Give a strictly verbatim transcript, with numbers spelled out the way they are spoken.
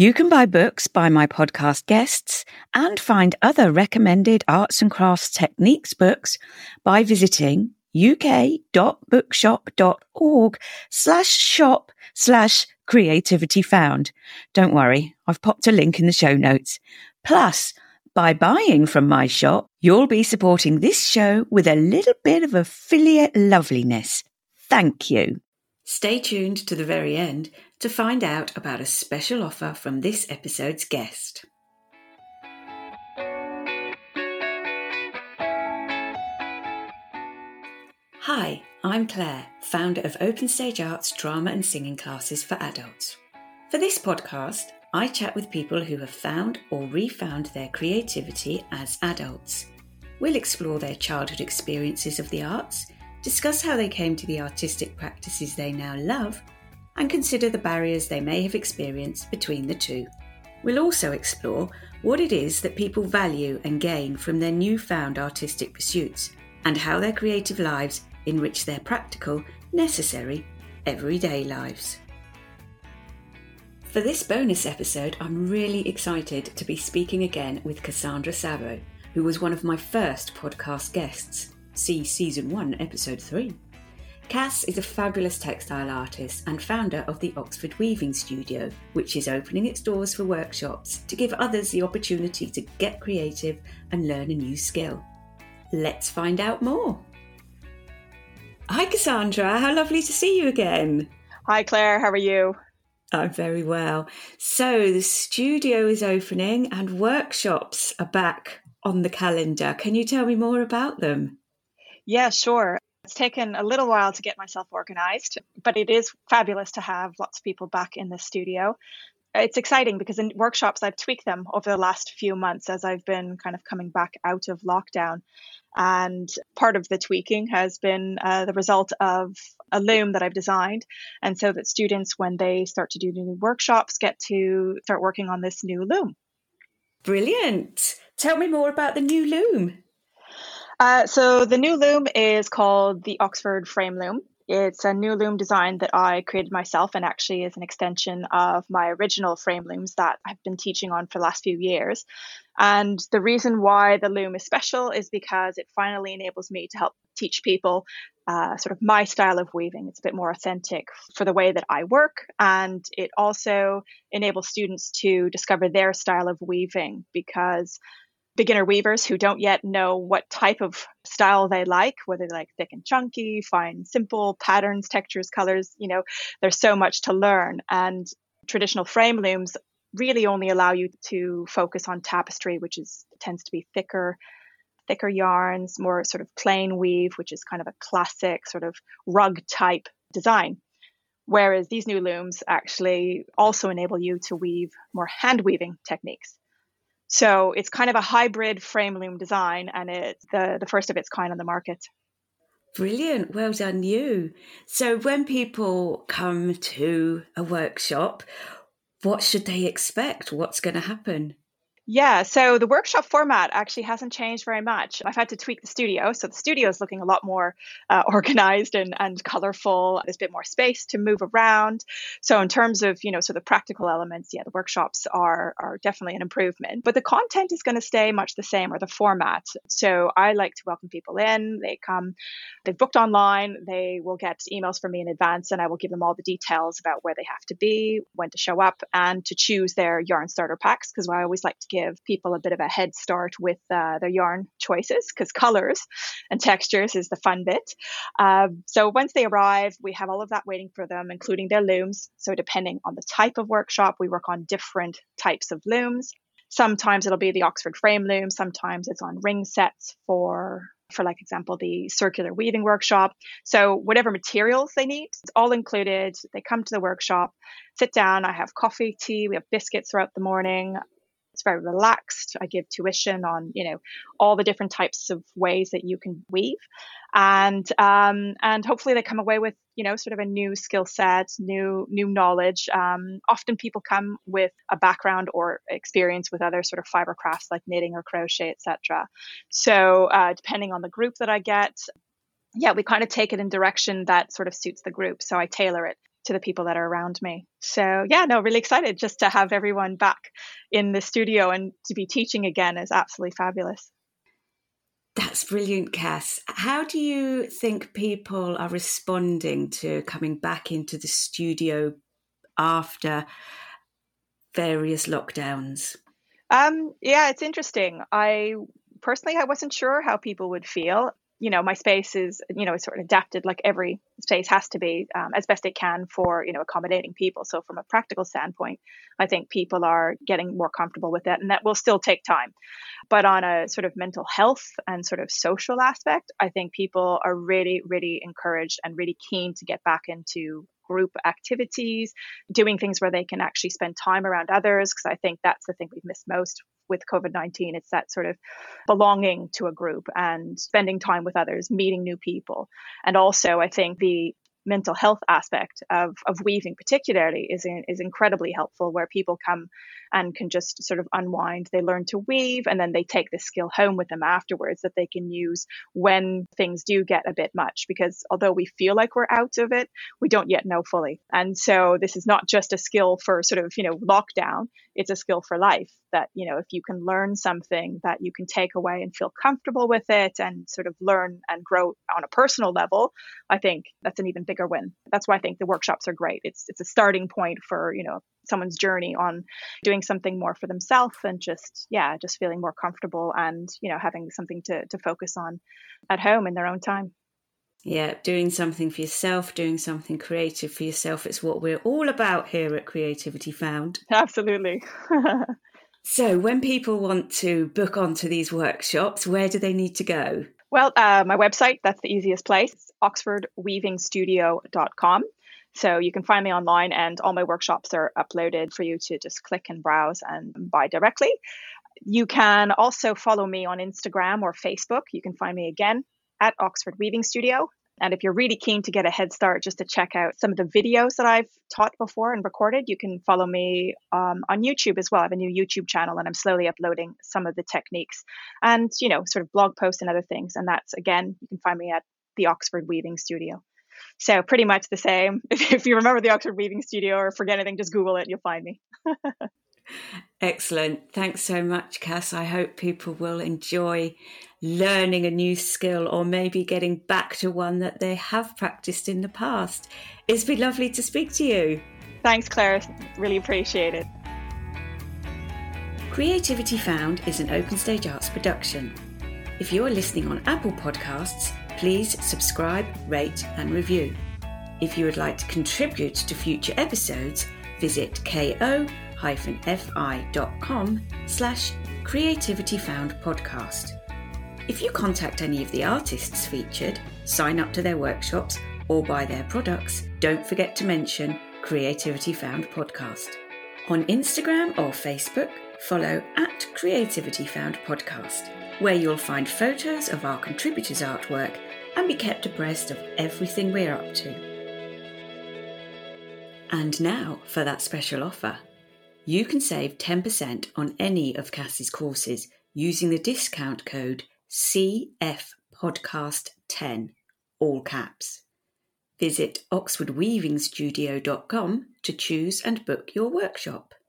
You can buy books by my podcast guests and find other recommended arts and crafts techniques books by visiting uk.bookshop.org slash shop slash creativity found. Don't worry, I've popped a link in the show notes. Plus, by buying from my shop, you'll be supporting this show with a little bit of affiliate loveliness. Thank you. Stay tuned to the very end to find out about a special offer from this episode's guest. Hi, I'm Claire, founder of Open Stage Arts drama and singing classes for adults. For this podcast, I chat with people who have found or refound their creativity as adults. We'll explore their childhood experiences of the arts, discuss how they came to the artistic practices they now love, and consider the barriers they may have experienced between the two. We'll also explore what it is that people value and gain from their newfound artistic pursuits, and how their creative lives enrich their practical, necessary, everyday lives. For this bonus episode, I'm really excited to be speaking again with Cassandra Sabo, who was one of my first podcast guests. See Season one, Episode three. Cass is a fabulous textile artist and founder of the Oxford Weaving Studio, which is opening its doors for workshops to give others the opportunity to get creative and learn a new skill. Let's find out more. Hi Cassandra, how lovely to see you again. Hi Claire, how are you? I'm very well. So the studio is opening and workshops are back on the calendar. Can you tell me more about them? Yeah, sure. It's taken a little while to get myself organized, but it is fabulous to have lots of people back in the studio. It's exciting because in workshops, I've tweaked them over the last few months as I've been kind of coming back out of lockdown. And part of the tweaking has been uh, the result of a loom that I've designed. And so that students, when they start to do new workshops, get to start working on this new loom. Brilliant. Tell me more about the new loom. Uh, so the new loom is called the Oxford Frame Loom. It's a new loom design that I created myself and actually is an extension of my original frame looms that I've been teaching on for the last few years. And the reason why the loom is special is because it finally enables me to help teach people uh, sort of my style of weaving. It's a bit more authentic for the way that I work. And it also enables students to discover their style of weaving, because beginner weavers who don't yet know what type of style they like, whether they like thick and chunky, fine, simple, patterns, textures, colors, you know, there's so much to learn. And traditional frame looms really only allow you to focus on tapestry, which is tends to be thicker, thicker yarns, more sort of plain weave, which is kind of a classic sort of rug type design. Whereas these new looms actually also enable you to weave more hand weaving techniques. So it's kind of a hybrid frame loom design, and it's the, the first of its kind on the market. Brilliant. Well done, you. So when people come to a workshop, what should they expect? What's going to happen? Yeah, so the workshop format actually hasn't changed very much. I've had to tweak the studio. So the studio is looking a lot more uh, organized and, and colorful. There's a bit more space to move around. So in terms of, you know, so the practical elements, yeah, the workshops are, are definitely an improvement. But the content is going to stay much the same, or the format. So I like to welcome people in. They come, they've booked online. They will get emails from me in advance, and I will give them all the details about where they have to be, when to show up, and to choose their yarn starter packs, because I always like to give people a bit of a head start with uh, their yarn choices, because colors and textures is the fun bit. Um, so once they arrive, we have all of that waiting for them, including their looms. So depending on the type of workshop, we work on different types of looms. Sometimes it'll be the Oxford frame loom. Sometimes it's on ring sets for for like example, the circular weaving workshop. So whatever materials they need, it's all included. They come to the workshop, sit down. I have coffee, tea, we have biscuits throughout the morning. It's very relaxed. I give tuition on, you know, all the different types of ways that you can weave. And um, and hopefully they come away with, you know, sort of a new skill set, new new knowledge. Um, often people come with a background or experience with other sort of fiber crafts like knitting or crochet, et cetera. So uh, depending on the group that I get, yeah, we kind of take it in direction that sort of suits the group. So I tailor it. to the people that are around me. So yeah, no, really excited just to have everyone back in the studio and to be teaching again is absolutely fabulous. That's brilliant, Cass. How do you think people are responding to coming back into the studio after various lockdowns? Um, yeah, it's interesting. I personally, I wasn't sure how people would feel. You know, my space is, you know, it's sort of adapted like every space has to be um, as best it can for, you know, accommodating people. So from a practical standpoint, I think people are getting more comfortable with it, and that will still take time. But on a sort of mental health and sort of social aspect, I think people are really, really encouraged and really keen to get back into group activities, doing things where they can actually spend time around others, because I think that's the thing we've missed most with COVID nineteen. It's that sort of belonging to a group and spending time with others, meeting new people. And also, I think the mental health aspect of, of weaving particularly is in, is incredibly helpful, where people come and can just sort of unwind. They learn to weave, and then they take this skill home with them afterwards that they can use when things do get a bit much, because although we feel like we're out of it, we don't yet know fully. And so this is not just a skill for sort of, you know, lockdown, it's a skill for life, that, you know, if you can learn something that you can take away and feel comfortable with it and sort of learn and grow on a personal level, I think that's an even bigger win. That's why I think the workshops are great. It's it's a starting point for, you know, someone's journey on doing something more for themselves and just, yeah, just feeling more comfortable and, you know, having something to, to focus on at home in their own time. Yeah, doing something for yourself, doing something creative for yourself. It's what we're all about here at Creativity Found. Absolutely. So when people want to book onto these workshops, where do they need to go? Well, uh, my website, that's the easiest place, oxford weaving studio dot com. So you can find me online, and all my workshops are uploaded for you to just click and browse and buy directly. You can also follow me on Instagram or Facebook. You can find me again at Oxford Weaving Studio. And if you're really keen to get a head start just to check out some of the videos that I've taught before and recorded, you can follow me um, on YouTube as well. I have a new YouTube channel, and I'm slowly uploading some of the techniques and, you know, sort of blog posts and other things. And that's, again, you can find me at the Oxford Weaving Studio. So pretty much the same. If you remember the Oxford Weaving Studio or forget anything, just Google it, you'll find me. Excellent. Thanks so much, Cass. I hope people will enjoy learning a new skill, or maybe getting back to one that they have practiced in the past. It's been lovely to speak to you. Thanks, Claire. Really appreciate it. Creativity Found is an Open Stage Arts production. If you're listening on Apple Podcasts, please subscribe, rate and review. If you would like to contribute to future episodes, visit ko-fi.com slash Creativity Found podcast. If you contact any of the artists featured, sign up to their workshops or buy their products, don't forget to mention Creativity Found podcast. On Instagram or Facebook, follow at Creativity Found podcast, where you'll find photos of our contributors' artwork and be kept abreast of everything we're up to. And now for that special offer. You can save ten percent on any of Cassie's courses using the discount code C F podcast ten, all caps. Visit oxford weaving studio dot com to choose and book your workshop.